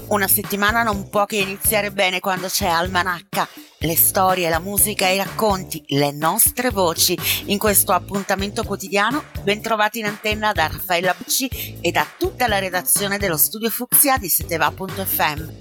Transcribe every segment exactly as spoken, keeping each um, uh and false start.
Una settimana non può che iniziare bene quando c'è Almanacca. Le storie, la musica, i racconti, le nostre voci. In questo appuntamento quotidiano, ben trovati in antenna da Raffaella Bucci e da tutta la redazione dello Studio Fucsia di seteva punto effe emme.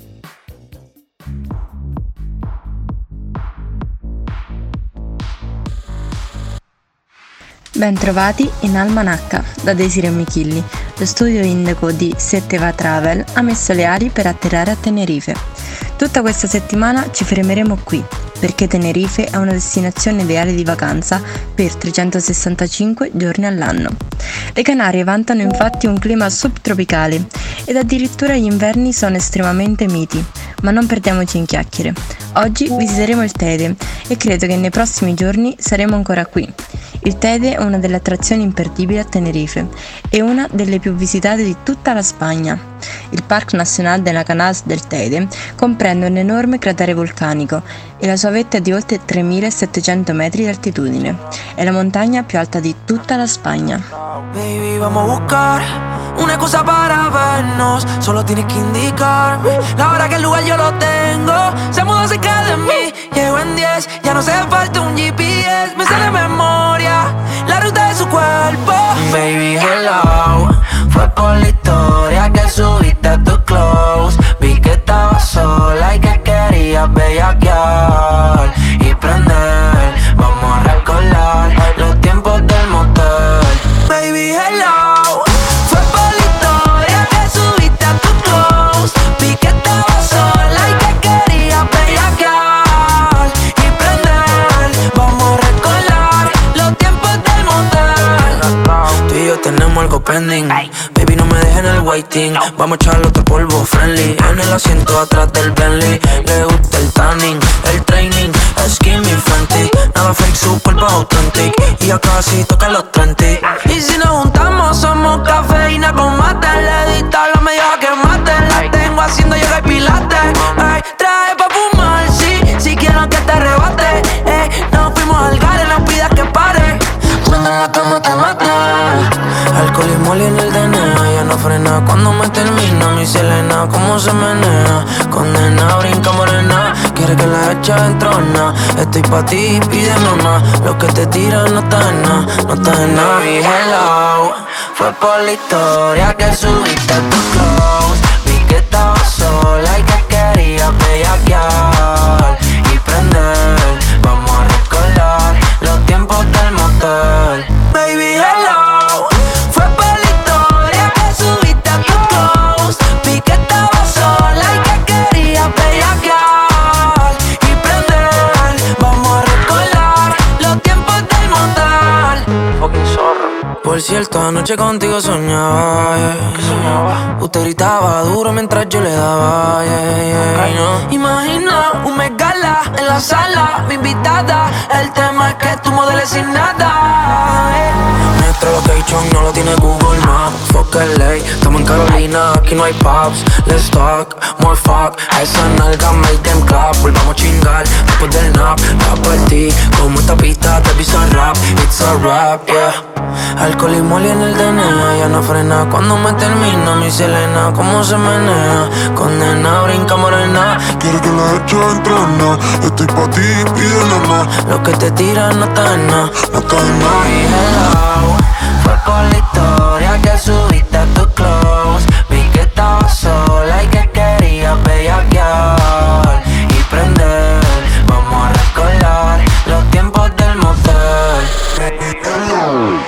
Bentrovati in Almanacca da Desiree Michilli. Lo studio Indico di Seteva Travel ha messo le ali per atterrare a Tenerife. Tutta questa settimana ci fermeremo qui, perché Tenerife è una destinazione ideale di vacanza per trecentosessantacinque giorni all'anno. Le Canarie vantano infatti un clima subtropicale ed addirittura gli inverni sono estremamente miti, ma non perdiamoci in chiacchiere. Oggi visiteremo il Teide e credo che nei prossimi giorni saremo ancora qui. Il Teide è una delle attrazioni imperdibili a Tenerife e una delle più visitate di tutta la Spagna. Il Parc Nacional de la Canals del Teide comprende un enorme cratere vulcanico e la sua vetta è di oltre tremilasettecento metri di altitudine. È la montagna più alta di tutta la Spagna. Baby, vamos a buscar una excusa para vernos. Solo tienes que indicarme la hora que el lugar yo lo tengo. Se mudó cerca de mí, llego en diez. Ya no hace falta un G P S, me sale de memoria la ruta de su cuerpo. Baby, hello, fue por la historia que subiste a tu close. Vi que estabas sola y que querías bellaquear y prender. Vamos a recordar los tiempos del motel. Baby, hello, fue por la historia que subiste a tu close. Vi que estabas sola y que querías bellaquear y prender. Vamos a recordar los tiempos del motel. Tú y yo tenemos algo pending. Baby, no me dejes en el waiting. Vamos a echarle otro polvo friendly en el asiento atrás del Bentley. Le gusta el tanning, el training, skinny Fenty. Nada fake, su cuerpo authentic. Y ya casi toca los treinta. Y si nos juntamos somos cafeína con mate. Le edita la media que mate. La tengo haciendo yoga y pilates. Ay, trae pa' fumar, sí. Si quiero que te arrebate. Eh, nos fuimos al gare, no pidas que pare. Cuando en la cama te mata. Alcohol y moli en el D N A. Ya no frena cuando me termina mi Selena. Cómo se menea. Condena, brinca morena. Quiere que la echa en trona. Estoy pa' ti, pídeme más. Lo que te tiran no está en nada. No está en nada. Baby, hello, fue por la historia que subiste a tu close. Vi que estabas sola y que querías bellaquear y prender. Vamos a recordar los tiempos del motel. Baby, hello, fue por la historia que subiste a tu close. Vi que estabas sola y que querías bellaquear y prender. Vamos a recordar los tiempos del motel. Fucking zorro. Por cierto, anoche contigo soñaba, yeah. ¿Qué soñaba? Usted gritaba duro mientras yo le daba, yeah, yeah, okay. No. Imagina un megala en la sala, mi invitada. El tema es que tú modeles sin nada, yeah. Nuestro location no lo tiene Google Maps. Fuck L A, estamos en Carolina, aquí no hay pubs. Let's talk, more fuck. A esa nalga make them clap. Volvamos a chingar después del nap. Va por ti, como esta pista te pisa rap. It's a rap, yeah. Alcohol y moli en el D N A. Ya no frena cuando me termina mi Selena. Cómo se menea. Condena, brinca morena. Quiere que la eche en trona. Estoy pa' ti, pídeme más. Lo que te tiran no está en nada. No está en nada. Baby, hello, fue por la historia que subiste a tu close. Vi que estabas sola y que querías bellaquear y prender. Vamos a recordar los tiempos del motel. Baby, hello.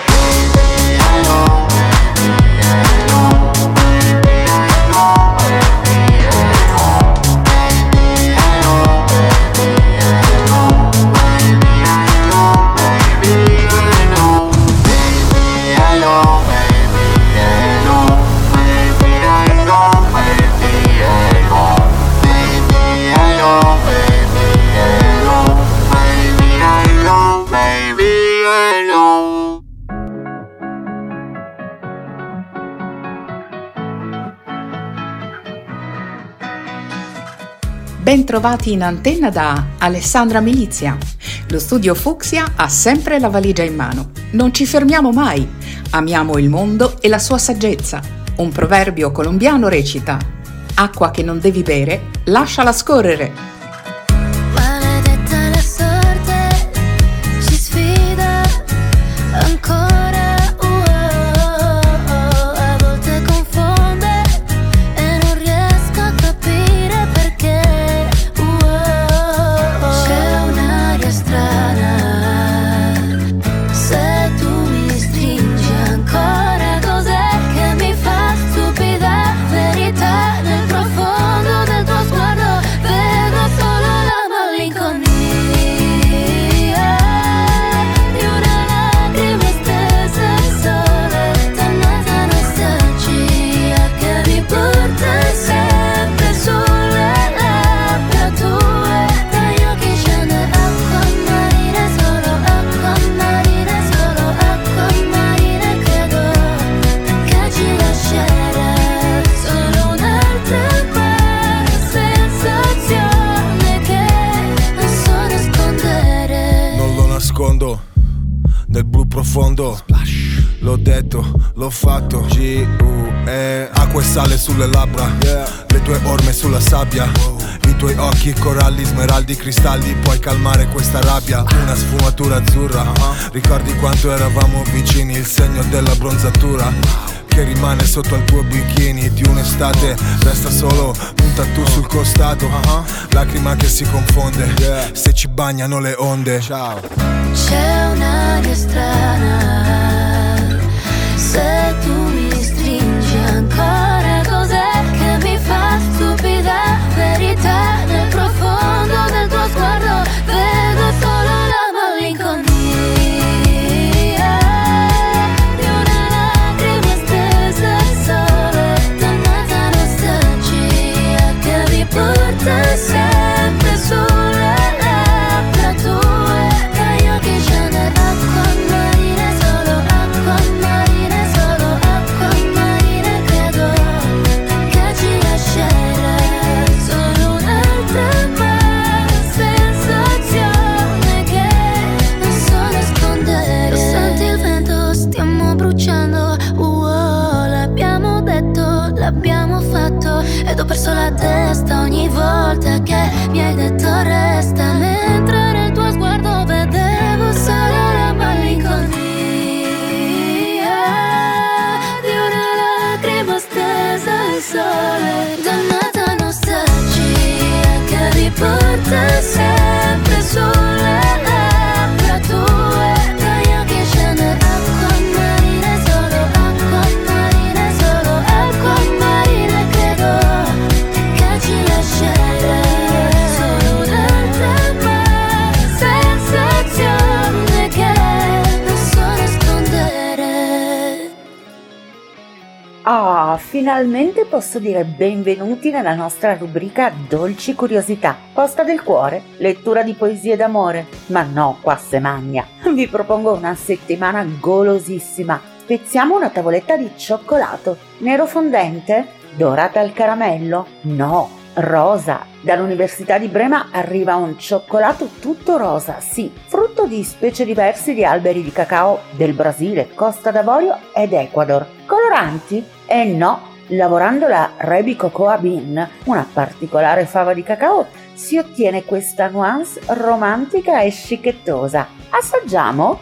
Bentrovati in antenna da Alessandra Milizia. Lo studio Fucsia ha sempre la valigia in mano. Non ci fermiamo mai. Amiamo il mondo e la sua saggezza. Un proverbio colombiano recita: Acqua che non devi bere, lasciala scorrere. Maledetta la sorte, ci sfida ancora. uh, oh, oh, A volte confonde e non riesco a capire perché. uh, oh, oh. C'è un'aria strana, se tu mi stringi ancora, cos'è che mi fa stupida verità? Nel profondo del tuo sguardo vedo solo la malinconia di una lacrima stesa al sole, dannata nostalgia che mi porta sempre sulle labbra tue. Dagli occhi scende acqua marina, solo acqua marina, solo acqua marina. Credo che ci lascerà solo un'altra sensazione che non so nascondere. Non lo nascondo, nel blu profondo. L'ho detto, l'ho fatto. G U E Acqua e sale sulle labbra, le tue orme sulla sabbia, i tuoi occhi, coralli, smeraldi, cristalli. Puoi calmare questa rabbia, una sfumatura azzurra. Ricordi quanto eravamo vicini, il segno della bronzatura che rimane sotto al tuo bikini di un'estate. Resta solo un tattoo sul costato, lacrima che si confonde se ci bagnano le onde. Ciao. C'è un'aria strana, se tu mi stringi ancora, cos'è che mi fa stupida verità? Nel profondo del tuo sguardo vedo solo la malinconia di una lacrima stesa al sole, dannata nostalgia che mi porta sempre sulle labbra tue. Dagli occhi scende acqua marina, solo acqua marina, solo acqua marina. Credo che ci lascerà solo un'altra sensazione che non so nascondere. Lo senti il vento, stiamo bruciando. uh, L'abbiamo detto, l'abbiamo fatto, ed ho perso la testa ogni volta che mi hai detto resta. Mentre nel tuo sguardo vedevo solo la malinconia di una lacrima stesa al sole, dannata nostalgia che mi porta sempre sulle labbra tue. Dagli occhi scende acqua marina, solo acqua marina, solo acqua marina. Credo che ci lascerà solo un'altra sensazione che non so nascondere. Ah, finalmente posso dire benvenuti nella nostra rubrica Dolci Curiosità, posta del cuore, lettura di poesie d'amore. Ma no, qua se magna. Vi propongo una settimana golosissima. Spezziamo una tavoletta di cioccolato. Nero fondente? Dorata al caramello? No, rosa. Dall'Università di Brema arriva un cioccolato tutto rosa, sì, frutto di specie diverse di alberi di cacao del Brasile, Costa d'Avorio ed Ecuador. Coloranti? Eh no, lavorando la Rebi Cocoa Bean, una particolare fava di cacao, si ottiene questa nuance romantica e scicchetosa. Assaggiamo?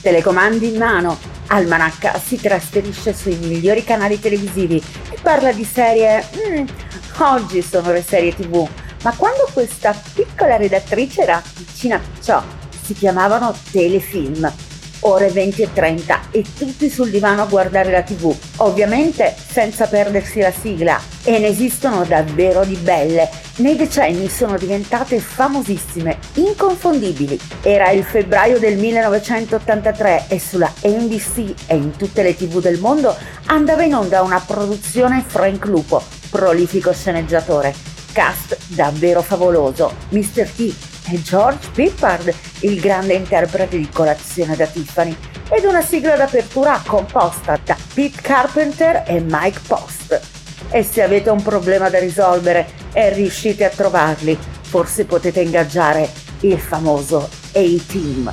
telecomandi in mano, Almanacca si trasferisce sui migliori canali televisivi e parla di serie... Mm, oggi sono le serie tv, ma quando questa piccola redattrice era vicina a ciò, si chiamavano telefilm. Ore venti e trenta e tutti sul divano a guardare la tv, ovviamente senza perdersi la sigla, e ne esistono davvero di belle. Nei decenni sono diventate famosissime, inconfondibili. Era il febbraio del millenovecentottantatré e sulla N B C e in tutte le tv del mondo andava in onda una produzione Frank Lupo, prolifico sceneggiatore. Cast davvero favoloso, mister T e George Peppard, il grande interprete di Colazione da Tiffany, ed una sigla d'apertura composta da Pete Carpenter e Mike Post. E se avete un problema da risolvere e riuscite a trovarli, forse potete ingaggiare il famoso A-Team.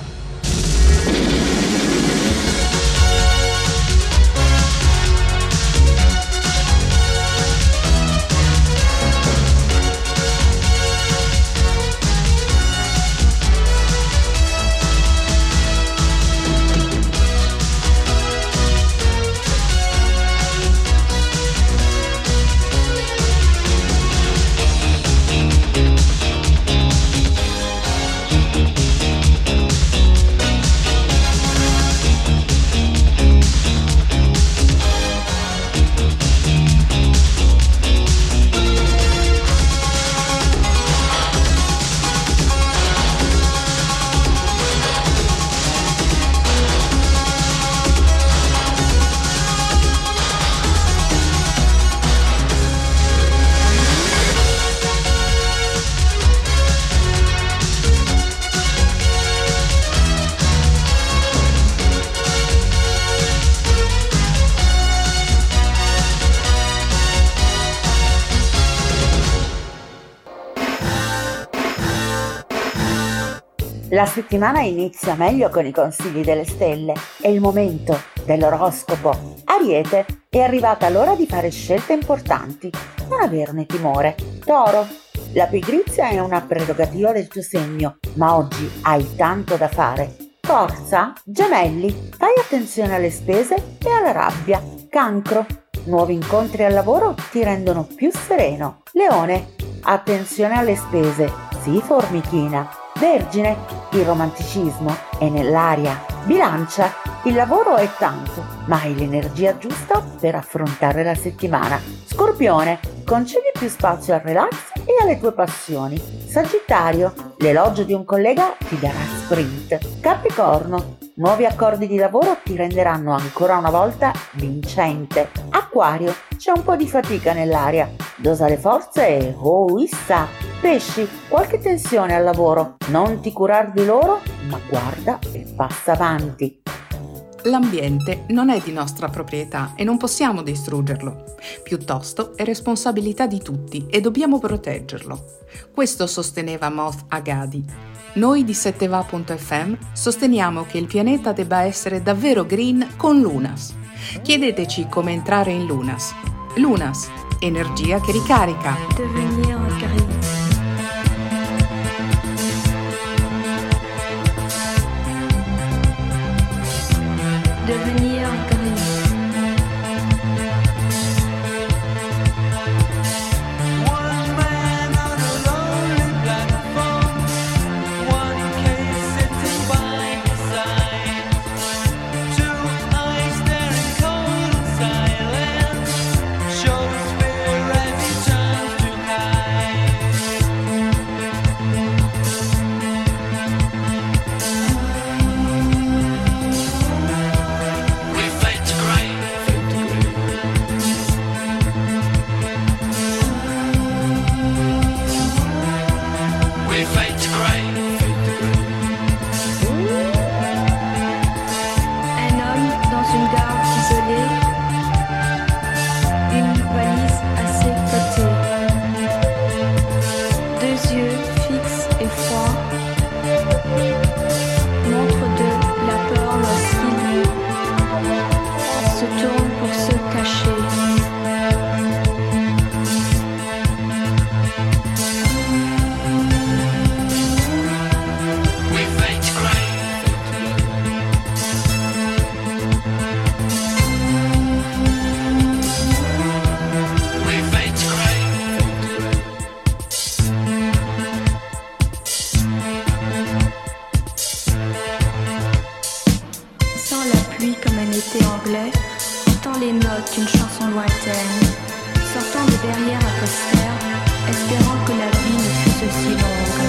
La settimana inizia meglio con i consigli delle stelle. È il momento dell'oroscopo. Ariete, è arrivata l'ora di fare scelte importanti. Non averne timore. Toro, la pigrizia è una prerogativa del tuo segno, ma oggi hai tanto da fare. Forza, Gemelli, fai attenzione alle spese e alla rabbia. Cancro, nuovi incontri al lavoro ti rendono più sereno. Leone, attenzione alle spese, sii formichina. Vergine, il romanticismo è nell'aria. Bilancia, il lavoro è tanto, ma hai l'energia giusta per affrontare la settimana. Scorpione, concedi più spazio al relax e alle tue passioni. Sagittario, l'elogio di un collega ti darà sprint. Capricorno, nuovi accordi di lavoro ti renderanno ancora una volta vincente. Acquario, c'è un po' di fatica nell'aria. Dosa le forze e oh issa. Pesci, qualche tensione al lavoro. Non ti curar di loro, ma guarda e passa avanti. L'ambiente non è di nostra proprietà e non possiamo distruggerlo. Piuttosto è responsabilità di tutti e dobbiamo proteggerlo. Questo sosteneva Moth Agadi. Noi di sette va punto effe emme sosteniamo che il pianeta debba essere davvero green con Lunas. Chiedeteci come entrare in Lunas. Lunas, energia che ricarica. Devenir green. Devenir green. One man on a lonely platform, one case sitting by his side, two eyes staring cold and silent, shows fear as he turns to hide. attendent derrière un poster, espérant que la vie ne fût aussi longue.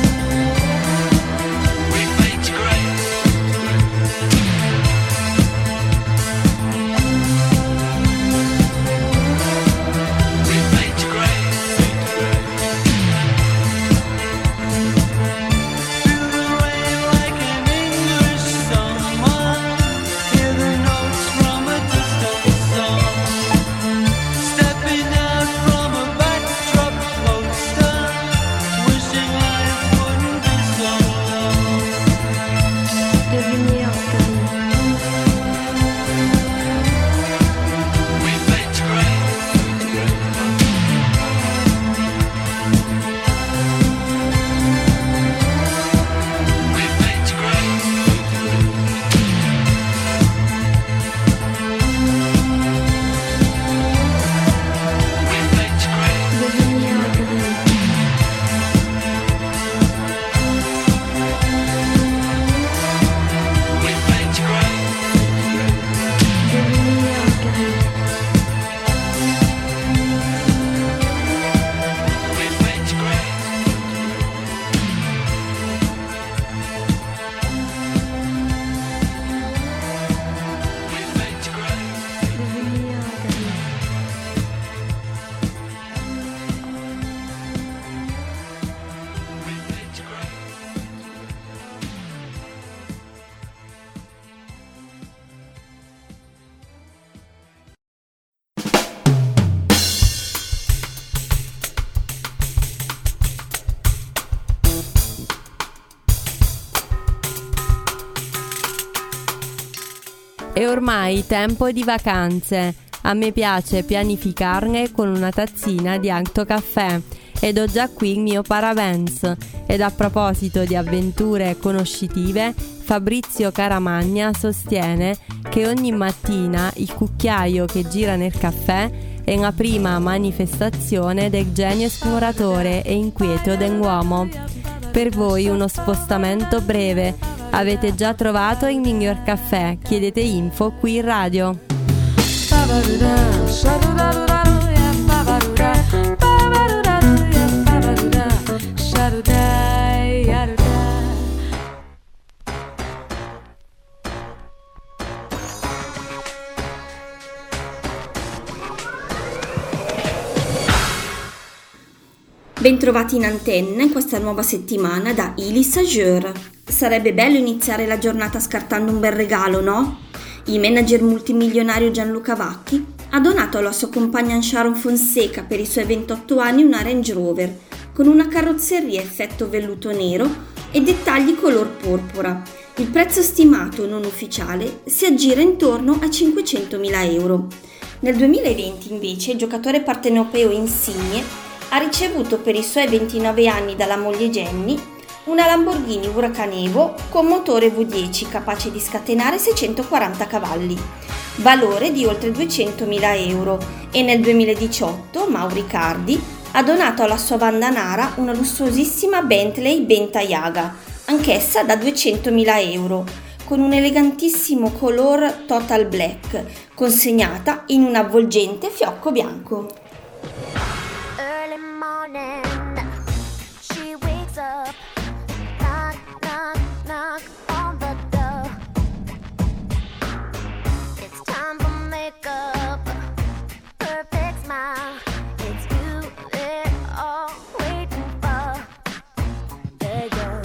È ormai tempo di vacanze. A me piace pianificarne con una tazzina di Acto Caffè ed ho già qui il mio Paravents. Ed a proposito di avventure conoscitive, Fabrizio Caramagna sostiene che ogni mattina il cucchiaio che gira nel caffè è la prima manifestazione del genio esploratore e inquieto dell'uomo. Per voi uno spostamento breve. Avete già trovato il miglior caffè? Chiedete info qui in radio. Bentrovati in antenna in questa nuova settimana da Ili Sageur. Sarebbe bello iniziare la giornata scartando un bel regalo, no? Il manager multimilionario Gianluca Vacchi ha donato alla sua compagna Sharon Fonseca per i suoi ventotto anni una Range Rover con una carrozzeria effetto velluto nero e dettagli color porpora. Il prezzo stimato non ufficiale si aggira intorno a cinquecentomila euro. Nel duemilaventi invece il giocatore partenopeo Insigne ha ricevuto per i suoi ventinove anni dalla moglie Jenny una Lamborghini Huracan Evo con motore V dieci capace di scatenare seicentoquaranta cavalli, valore di oltre duecentomila euro, e nel duemiladiciotto Mauri Cardi ha donato alla sua banda nara una lussuosissima Bentley Bentayga, anch'essa da duecentomila euro, con un elegantissimo color Total Black, consegnata in un avvolgente fiocco bianco. Early morning, she wakes up, knock, knock, knock on the door. It's time for makeup, perfect smile. It's you they're all waiting for. There you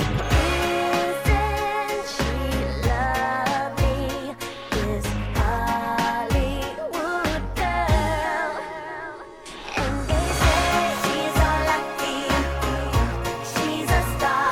isn't she lovely? This Hollywood girl. And they say she's all lucky. She's a star.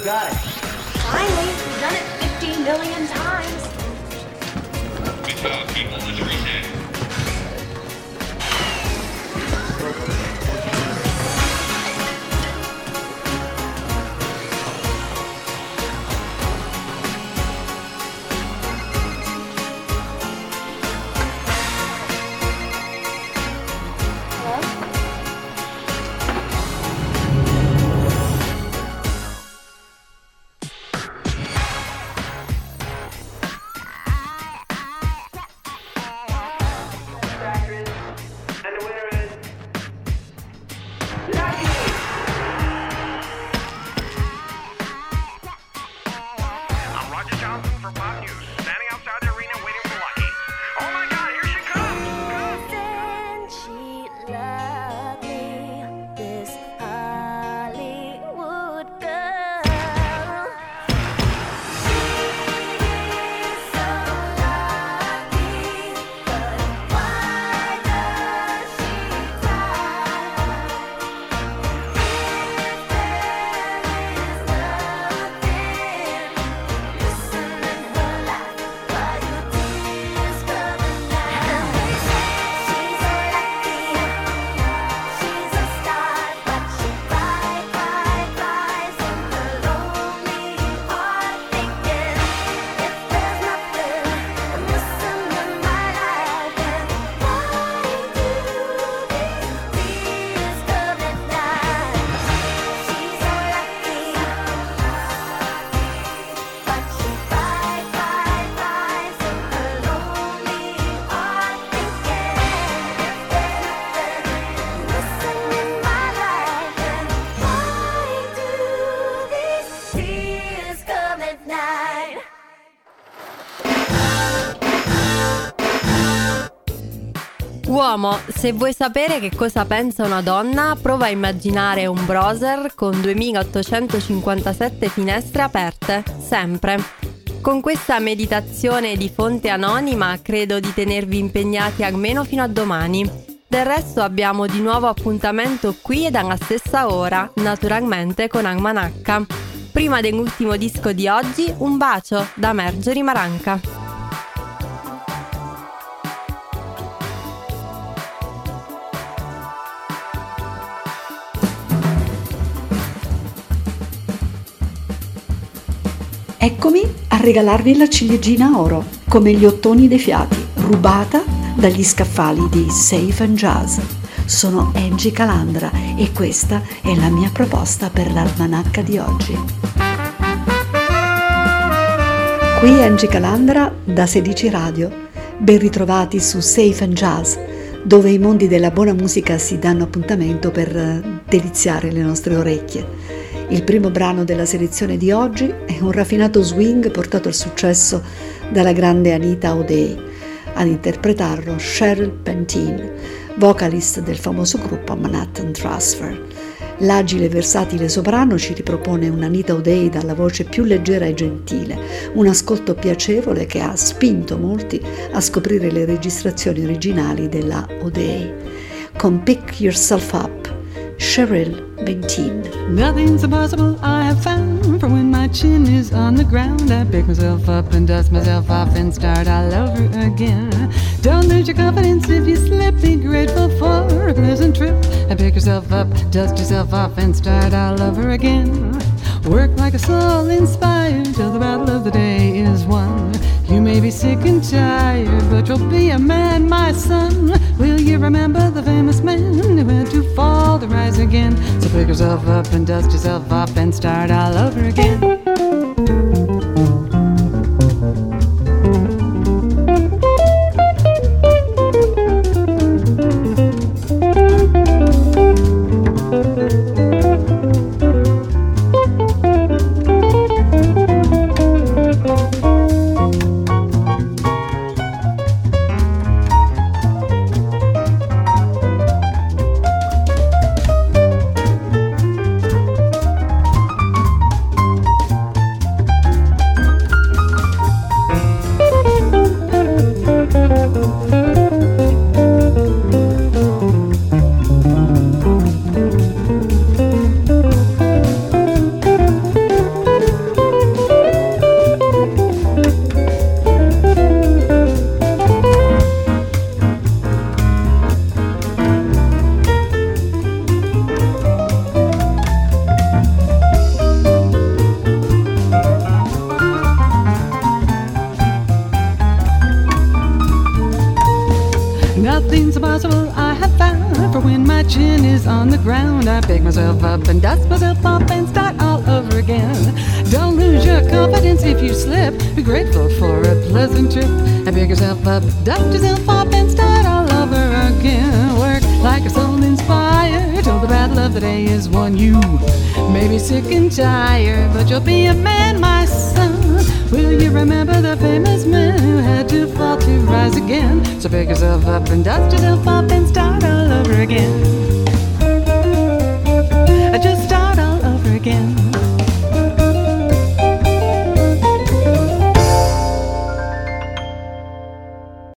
got it. Finally, we've done it fifteen million times. Uh, people, let's reset. Uomo, se vuoi sapere che cosa pensa una donna, prova a immaginare un browser con duemilaottocentocinquantasette finestre aperte, sempre. Con questa meditazione di fonte anonima credo di tenervi impegnati almeno fino a domani. Del resto abbiamo di nuovo appuntamento qui ed alla stessa ora, naturalmente con Almanacca. Prima dell'ultimo disco di oggi, un bacio da Marjorie Maranca. Eccomi a regalarvi la ciliegina oro, come gli ottoni dei fiati, rubata dagli scaffali di Safe and Jazz. Sono Angie Calandra e questa è la mia proposta per l'almanacca di oggi. Qui Angie Calandra da sedici Radio. Ben ritrovati su Safe and Jazz, dove i mondi della buona musica si danno appuntamento per deliziare le nostre orecchie. Il primo brano della selezione di oggi è un raffinato swing portato al successo dalla grande Anita O'Day. Ad interpretarlo Cheryl Pentine, vocalist del famoso gruppo Manhattan Transfer. L'agile e versatile soprano ci ripropone un'Anita O'Day dalla voce più leggera e gentile, un ascolto piacevole che ha spinto molti a scoprire le registrazioni originali della O'Day. Con Pick Yourself Up, Cheryl Pentine. Nothing's impossible I have found, for when my chin is on the ground I pick myself up and dust myself off and start all over again. Don't lose your confidence if you slip, be grateful for a pleasant trip and pick yourself up, dust yourself off and start all over again. Work like a soul inspired till the battle of the day is won. You may be sick and tired, but you'll be a man, my son. Will you remember the famous man who had to fall to rise again? So pick yourself up and dust yourself off and start all over again. chin is on the ground, I pick myself up and dust myself off and start all over again. Don't lose your confidence if you slip. Be grateful for a pleasant trip. And pick yourself up, dust yourself off and start all over again. Work like a soul inspired till the battle of the day is won. You may be sick and tired, but you'll be a man, my son. Will you remember the famous man who had to fall to rise again? So pick yourself up and dust yourself off and start all over again.